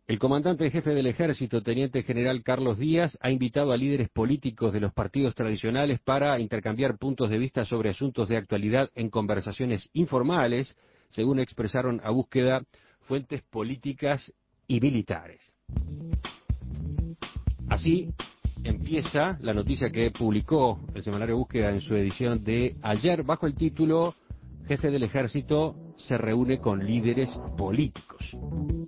El comandante en jefe del Ejército, Teniente General Carlos Díaz, ha invitado a líderes políticos de los partidos tradicionales para intercambiar puntos de vista sobre asuntos de actualidad en conversaciones informales, según expresaron a Búsqueda fuentes políticas y militares. Así empieza la noticia que publicó el semanario Búsqueda en su edición de ayer bajo el título Jefe del Ejército se reúne con líderes políticos.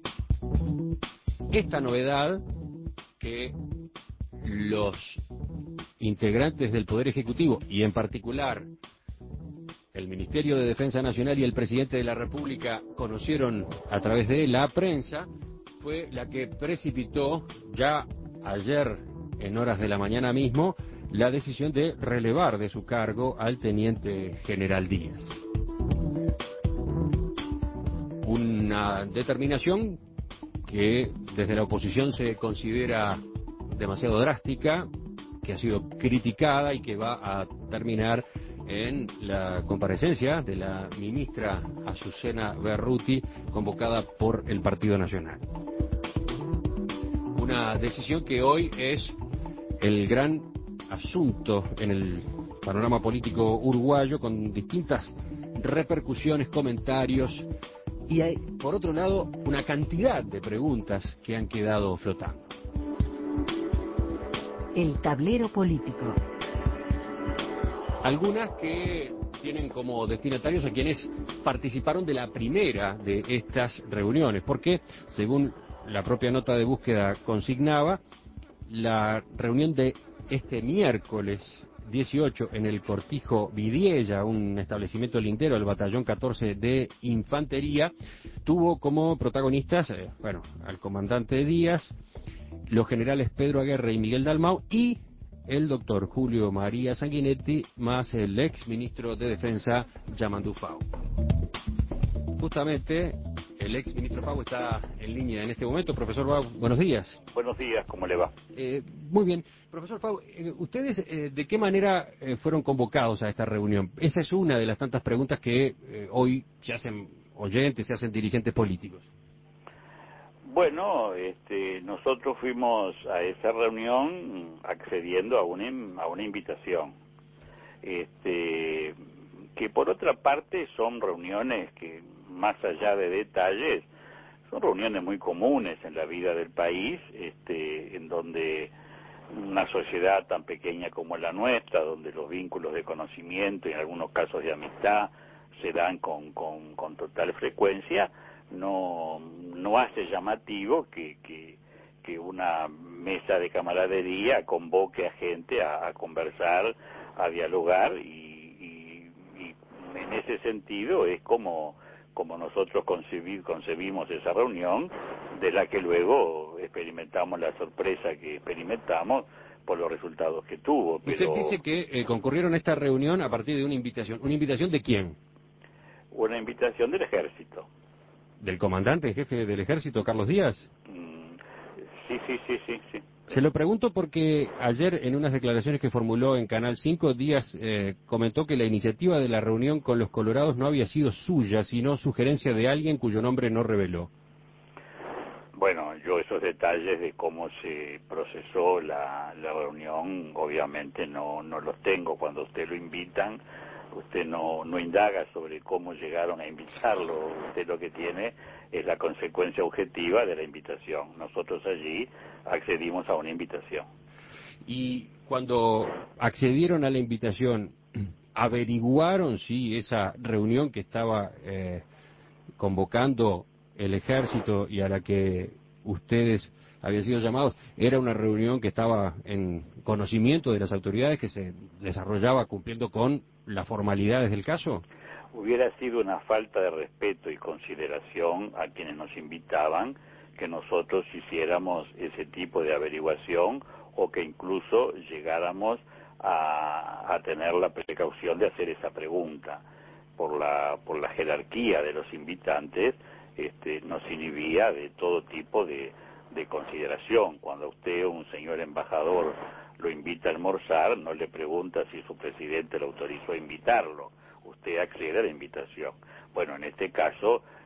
Esta novedad que los integrantes del Poder Ejecutivo y en particular el Ministerio de Defensa Nacional y el Presidente de la República conocieron a través de la prensa fue la que precipitó ya ayer en horas de la mañana mismo la decisión de relevar de su cargo al Teniente General Díaz. Una determinación que desde la oposición se considera demasiado drástica, que ha sido criticada y que va a terminar en la comparecencia de la ministra Azucena Berruti, convocada por el Partido Nacional. Una decisión que hoy es el gran asunto en el panorama político uruguayo, con distintas repercusiones, comentarios, y hay, por otro lado, una cantidad de preguntas que han quedado flotando. El tablero político. Algunas que tienen como destinatarios a quienes participaron de la primera de estas reuniones, porque, según la propia nota de Búsqueda consignaba, la reunión de este miércoles 18 en el Cortijo Vidiella, un establecimiento lindero del Batallón 14 de Infantería, tuvo como protagonistas, al comandante Díaz, los generales Pedro Aguerre y Miguel Dalmau y el doctor Julio María Sanguinetti, más el ex ministro de Defensa, Yamandu Fau. Justamente, el ex ministro Fau está en línea en este momento. Profesor Fau, buenos días. Buenos días, ¿cómo le va? Muy bien. Profesor Fau, ¿ustedes de qué manera fueron convocados a esta reunión? Esa es una de las tantas preguntas que hoy se hacen oyentes, se hacen dirigentes políticos. Bueno, nosotros fuimos a esa reunión accediendo a una invitación, que por otra parte son reuniones que, más allá de detalles, son reuniones muy comunes en la vida del país, en donde una sociedad tan pequeña como la nuestra, donde los vínculos de conocimiento y en algunos casos de amistad se dan con total frecuencia, no hace llamativo que una mesa de camaradería convoque a gente a conversar, a dialogar y en ese sentido es como nosotros concebimos esa reunión, de la que luego experimentamos la sorpresa que experimentamos por los resultados que tuvo. Usted dice que concurrieron a esta reunión a partir de una invitación. ¿Una invitación de quién? Una invitación del Ejército. ¿Del comandante en jefe del Ejército, Carlos Díaz? Sí. Se lo pregunto porque ayer en unas declaraciones que formuló en Canal 5, Díaz comentó que la iniciativa de la reunión con los colorados no había sido suya, sino sugerencia de alguien cuyo nombre no reveló. Bueno, yo esos detalles de cómo se procesó la reunión, obviamente no los tengo. Cuando usted lo invitan, usted no indaga sobre cómo llegaron a invitarlo. Usted lo que tiene es la consecuencia objetiva de la invitación. Nosotros allí accedimos a una invitación. Y cuando accedieron a la invitación, ¿averiguaron si esa reunión que estaba convocando el Ejército y a la que ustedes habían sido llamados, era una reunión que estaba en conocimiento de las autoridades, que se desarrollaba cumpliendo con las formalidades del caso? Hubiera sido una falta de respeto y consideración a quienes nos invitaban que nosotros hiciéramos ese tipo de averiguación o que incluso llegáramos a tener la precaución de hacer esa pregunta. Por la jerarquía de los invitantes, nos inhibía de todo tipo de consideración. Cuando a usted, un señor embajador, lo invita a almorzar, no le pregunta si su presidente lo autorizó a invitarlo. Usted accede a la invitación. Bueno, en este caso,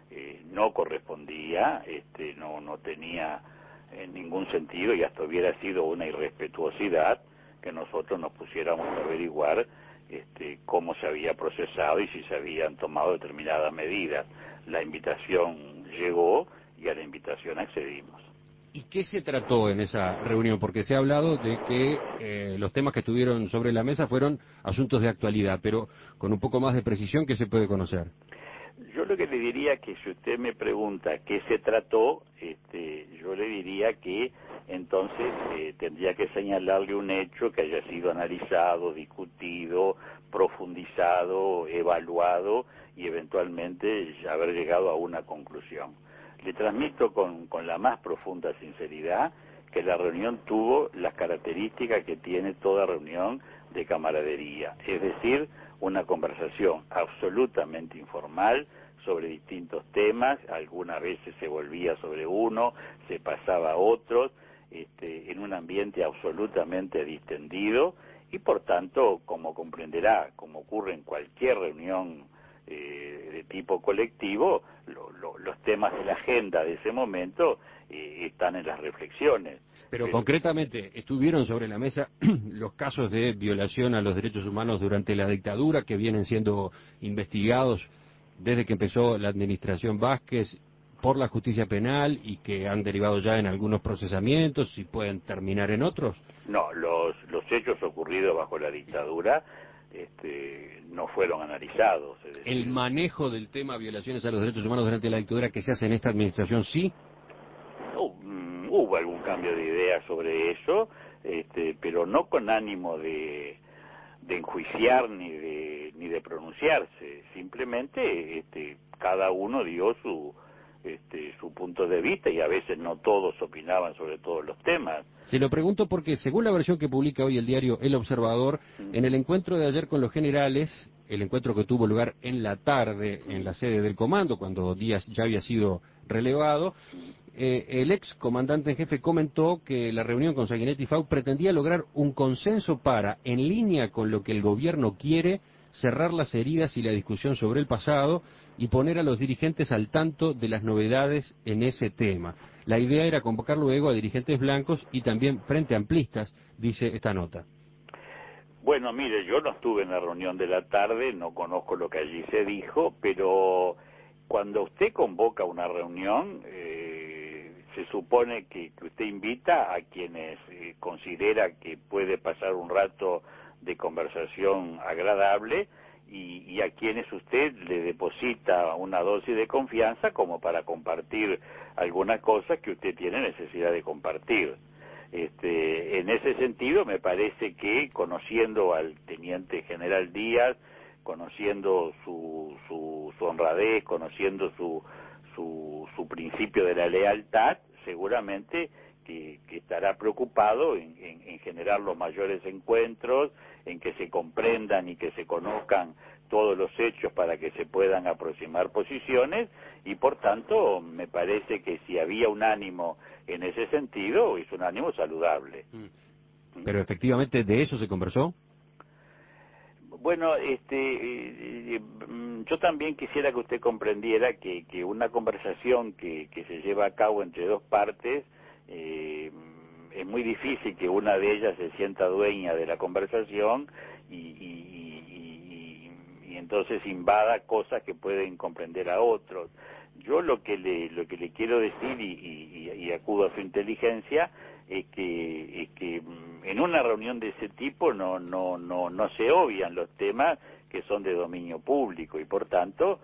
no correspondía, no tenía ningún sentido, y hasta hubiera sido una irrespetuosidad que nosotros nos pusiéramos a averiguar cómo se había procesado y si se habían tomado determinadas medidas. La invitación llegó y a la invitación accedimos. ¿Y qué se trató en esa reunión? Porque se ha hablado de que los temas que estuvieron sobre la mesa fueron asuntos de actualidad, pero con un poco más de precisión, ¿qué se puede conocer? Yo lo que le diría que si usted me pregunta qué se trató, yo le diría que entonces tendría que señalarle un hecho que haya sido analizado, discutido, profundizado, evaluado y eventualmente haber llegado a una conclusión. Le transmito con la más profunda sinceridad que la reunión tuvo las características que tiene toda reunión de camaradería, es decir, una conversación absolutamente informal sobre distintos temas, algunas veces se volvía sobre uno, se pasaba a otros, en un ambiente absolutamente distendido y por tanto, como comprenderá, como ocurre en cualquier reunión de tipo colectivo, los temas de la agenda de ese momento están en las reflexiones. Pero concretamente, ¿estuvieron sobre la mesa los casos de violación a los derechos humanos durante la dictadura que vienen siendo investigados desde que empezó la administración Vázquez por la justicia penal y que han derivado ya en algunos procesamientos y pueden terminar en otros? No, los hechos ocurridos bajo la dictadura no fueron analizados. Es decir, ¿El manejo del tema violaciones a los derechos humanos durante la dictadura que se hace en esta administración sí? Hubo algún cambio de idea sobre eso, pero no con ánimo de enjuiciar ni de pronunciarse. Simplemente cada uno dio su punto de vista y a veces no todos opinaban sobre todos los temas. Se lo pregunto porque, según la versión que publica hoy el diario El Observador, en el encuentro de ayer con los generales, el encuentro que tuvo lugar en la tarde en la sede del comando, cuando Díaz ya había sido relevado, el ex comandante en jefe comentó que la reunión con Sanguinetti y Fau pretendía lograr un consenso para, en línea con lo que el gobierno quiere, cerrar las heridas y la discusión sobre el pasado y poner a los dirigentes al tanto de las novedades en ese tema. La idea era convocar luego a dirigentes blancos y también frente amplistas, dice esta nota. Bueno, mire, yo no estuve en la reunión de la tarde, no conozco lo que allí se dijo, pero cuando usted convoca una reunión, se supone que usted invita a quienes considera que puede pasar un rato de conversación agradable y a quienes usted le deposita una dosis de confianza como para compartir algunas cosas que usted tiene necesidad de compartir. En ese sentido, me parece que conociendo al teniente general Díaz, conociendo su honradez, conociendo su principio de la lealtad, seguramente que estará preocupado en generar los mayores encuentros, en que se comprendan y que se conozcan todos los hechos para que se puedan aproximar posiciones, y por tanto me parece que si había un ánimo en ese sentido, es un ánimo saludable. Pero efectivamente, ¿de eso se conversó? Bueno, yo también quisiera que usted comprendiera que una conversación que se lleva a cabo entre dos partes, es muy difícil que una de ellas se sienta dueña de la conversación y entonces invada cosas que pueden comprender a otros. Yo lo que le quiero decir y acudo a su inteligencia es que en una reunión de ese tipo no se obvian los temas que son de dominio público y por tanto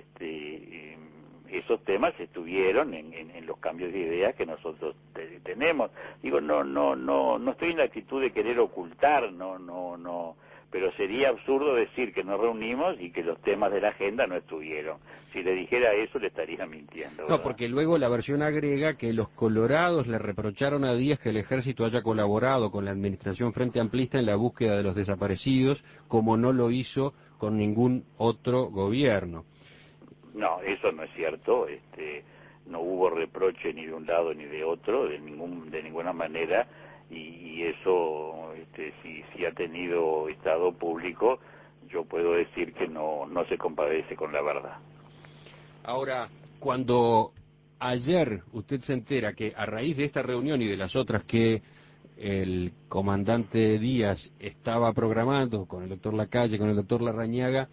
esos temas estuvieron en los cambios de ideas que nosotros tenemos. Digo, no estoy en la actitud de querer ocultar, no, pero sería absurdo decir que nos reunimos y que los temas de la agenda no estuvieron. Si le dijera eso, le estaría mintiendo, ¿verdad? No, porque luego la versión agrega que los colorados le reprocharon a Díaz que el ejército haya colaborado con la administración Frente Amplista en la búsqueda de los desaparecidos, como no lo hizo con ningún otro gobierno. No, eso no es cierto. No hubo reproche ni de un lado ni de otro, de ninguna manera, y eso, si ha tenido estado público, yo puedo decir que no se compadece con la verdad. Ahora, cuando ayer usted se entera que a raíz de esta reunión y de las otras que el comandante Díaz estaba programando con el doctor Lacalle, con el doctor Larrañaga,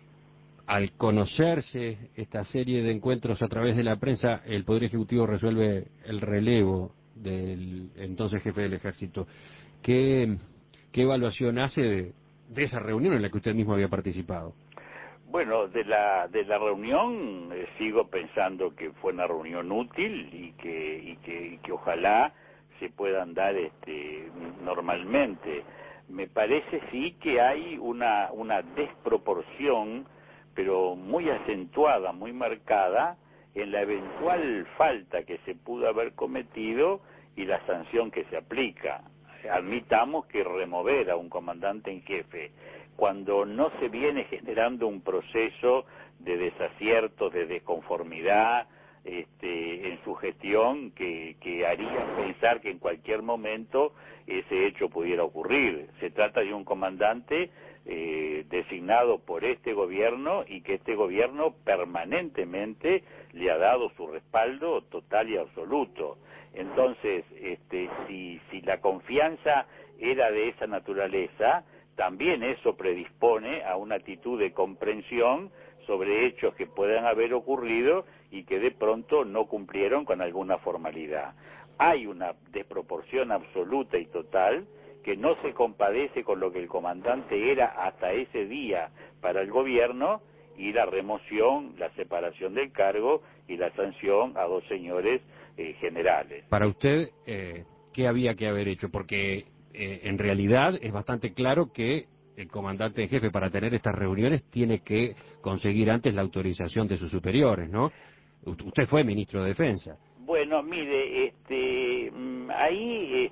al conocerse esta serie de encuentros a través de la prensa, el Poder Ejecutivo resuelve el relevo del entonces jefe del Ejército. ¿Qué evaluación hace de esa reunión en la que usted mismo había participado? Bueno, de la reunión sigo pensando que fue una reunión útil y que ojalá se puedan dar normalmente. Me parece sí que hay una desproporción, pero muy acentuada, muy marcada, en la eventual falta que se pudo haber cometido y la sanción que se aplica. Admitamos que remover a un comandante en jefe cuando no se viene generando un proceso de desaciertos, de desconformidad en su gestión que haría pensar que en cualquier momento ese hecho pudiera ocurrir. Se trata de un comandante designado por este gobierno y que este gobierno permanentemente le ha dado su respaldo total y absoluto. Entonces, si la confianza era de esa naturaleza, también eso predispone a una actitud de comprensión sobre hechos que puedan haber ocurrido y que de pronto no cumplieron con alguna formalidad. Hay una desproporción absoluta y total que no se compadece con lo que el comandante era hasta ese día para el gobierno, y la remoción, la separación del cargo y la sanción a dos señores generales. Para usted, ¿qué había que haber hecho? Porque en realidad es bastante claro que el comandante en jefe, para tener estas reuniones, tiene que conseguir antes la autorización de sus superiores, ¿no? Usted fue ministro de Defensa. Bueno, mire, ahí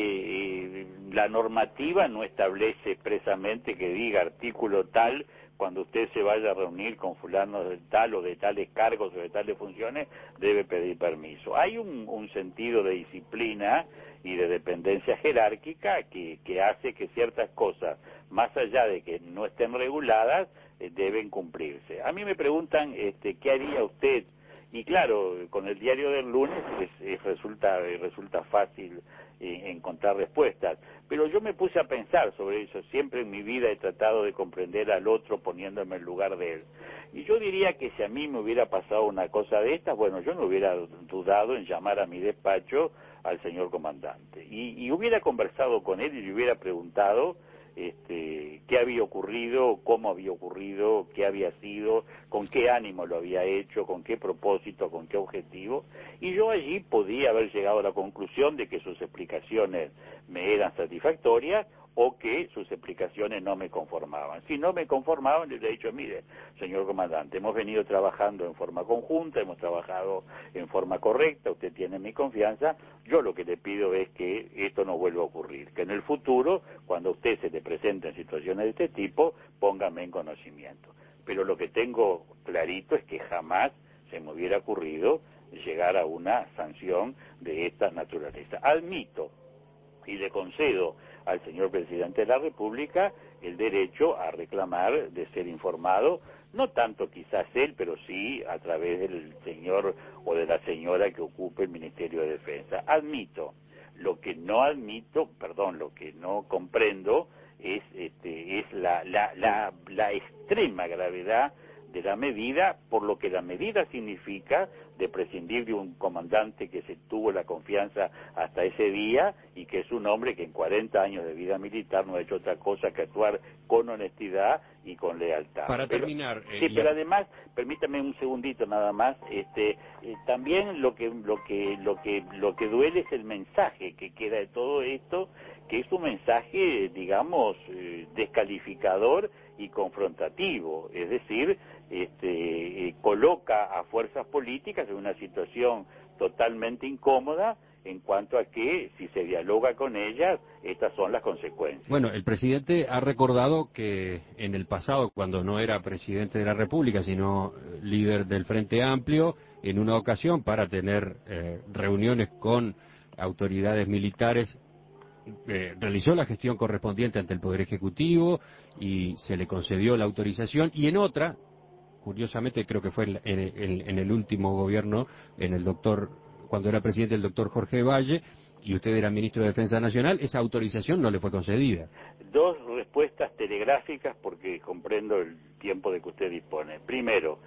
la normativa no establece expresamente que diga artículo tal, cuando usted se vaya a reunir con fulano de tal o de tales cargos o de tales funciones, debe pedir permiso. Hay un sentido de disciplina y de dependencia jerárquica que hace que ciertas cosas, más allá de que no estén reguladas, deben cumplirse. A mí me preguntan qué haría usted. Y claro, con el diario del lunes resulta fácil encontrar respuestas. Pero yo me puse a pensar sobre eso. Siempre en mi vida he tratado de comprender al otro poniéndome en lugar de él. Y yo diría que si a mí me hubiera pasado una cosa de estas, bueno, yo no hubiera dudado en llamar a mi despacho al señor comandante. Y hubiera conversado con él y le hubiera preguntado qué había ocurrido, cómo había ocurrido, qué había sido, con qué ánimo lo había hecho, con qué propósito, con qué objetivo, y yo allí podía haber llegado a la conclusión de que sus explicaciones me eran satisfactorias o que sus explicaciones no me conformaban. Si no me conformaban, les he dicho, mire, señor comandante, hemos venido trabajando en forma conjunta, hemos trabajado en forma correcta, usted tiene mi confianza, yo lo que le pido es que esto no vuelva a ocurrir, que en el futuro, cuando a usted se le presenten situaciones de este tipo, póngame en conocimiento. Pero lo que tengo clarito es que jamás se me hubiera ocurrido llegar a una sanción de esta naturaleza. Admito y le concedo al señor presidente de la República el derecho a reclamar de ser informado, no tanto quizás él, pero sí a través del señor o de la señora que ocupe el Ministerio de Defensa. Admito. Lo que no admito, lo que no comprendo es la extrema gravedad de la medida, por lo que la medida significa de prescindir de un comandante que se tuvo la confianza hasta ese día y que es un hombre que en 40 años de vida militar no ha hecho otra cosa que actuar con honestidad y con lealtad. Para terminar, pero además, permítame un segundito nada más, también lo que duele es el mensaje que queda de todo esto, que es un mensaje, digamos, descalificador y confrontativo, es decir, coloca a fuerzas políticas en una situación totalmente incómoda en cuanto a que si se dialoga con ellas, estas son las consecuencias. Bueno, el presidente ha recordado que en el pasado, cuando no era presidente de la República, sino líder del Frente Amplio, en una ocasión para tener reuniones con autoridades militares, realizó la gestión correspondiente ante el Poder Ejecutivo y se le concedió la autorización, y en otra, curiosamente creo que fue en el último gobierno, cuando era presidente el doctor Jorge Valle, y usted era ministro de Defensa Nacional, esa autorización no le fue concedida. Dos respuestas telegráficas porque comprendo el tiempo de que usted dispone. Primero,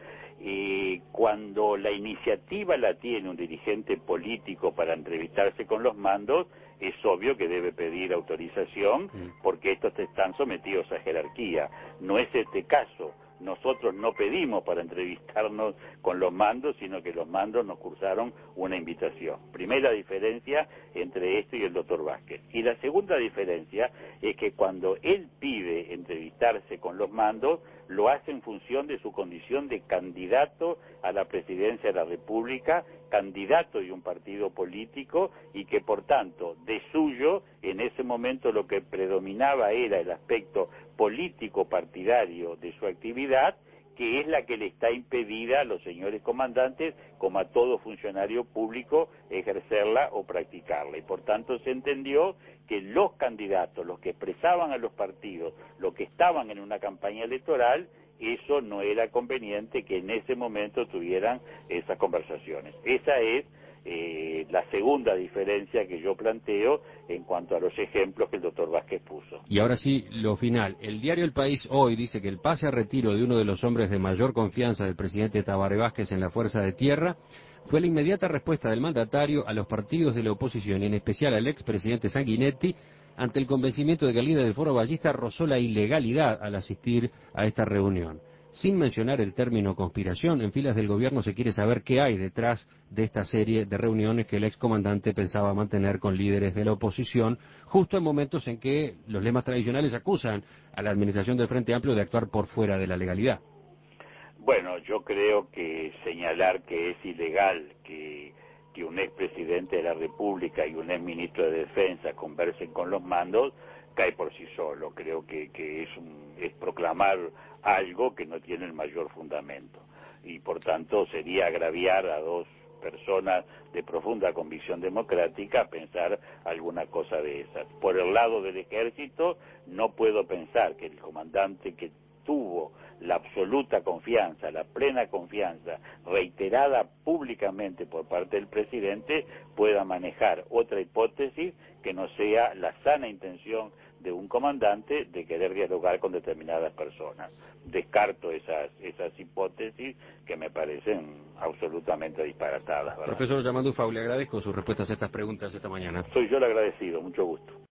cuando la iniciativa la tiene un dirigente político para entrevistarse con los mandos, es obvio que debe pedir autorización porque estos están sometidos a jerarquía. No es este caso. Nosotros no pedimos para entrevistarnos con los mandos, sino que los mandos nos cursaron una invitación. Primera diferencia entre esto y el doctor Vázquez. Y la segunda diferencia es que cuando él pide entrevistarse con los mandos, lo hace en función de su condición de candidato a la presidencia de la República, candidato de un partido político, y que por tanto, de suyo, en ese momento lo que predominaba era el aspecto político partidario de su actividad, que es la que le está impedida a los señores comandantes, como a todo funcionario público, ejercerla o practicarla. Y por tanto se entendió que los candidatos, los que expresaban a los partidos, los que estaban en una campaña electoral, eso no era conveniente que en ese momento tuvieran esas conversaciones. Esa es la segunda diferencia que yo planteo en cuanto a los ejemplos que el doctor Vázquez puso. Y ahora sí, lo final. El diario El País hoy dice que el pase a retiro de uno de los hombres de mayor confianza del presidente Tabaré Vázquez en la Fuerza de Tierra fue la inmediata respuesta del mandatario a los partidos de la oposición, y en especial al expresidente Sanguinetti, ante el convencimiento de que el líder del Foro Ballista rozó la ilegalidad al asistir a esta reunión. Sin mencionar el término conspiración, en filas del gobierno se quiere saber qué hay detrás de esta serie de reuniones que el excomandante pensaba mantener con líderes de la oposición, justo en momentos en que los lemas tradicionales acusan a la administración del Frente Amplio de actuar por fuera de la legalidad. Bueno, yo creo que señalar que es ilegal que un expresidente de la República y un exministro de Defensa conversen con los mandos cae por sí solo. Creo que es proclamar algo que no tiene el mayor fundamento. Y por tanto sería agraviar a dos personas de profunda convicción democrática pensar alguna cosa de esas. Por el lado del ejército, no puedo pensar que el comandante que tuvo la absoluta confianza, la plena confianza, reiterada públicamente por parte del presidente, pueda manejar otra hipótesis que no sea la sana intención de un comandante de querer dialogar con determinadas personas. Descarto esas hipótesis que me parecen absolutamente disparatadas, ¿verdad? Profesor Yamandu Fau, le agradezco sus respuestas a estas preguntas esta mañana. Soy yo el agradecido, mucho gusto.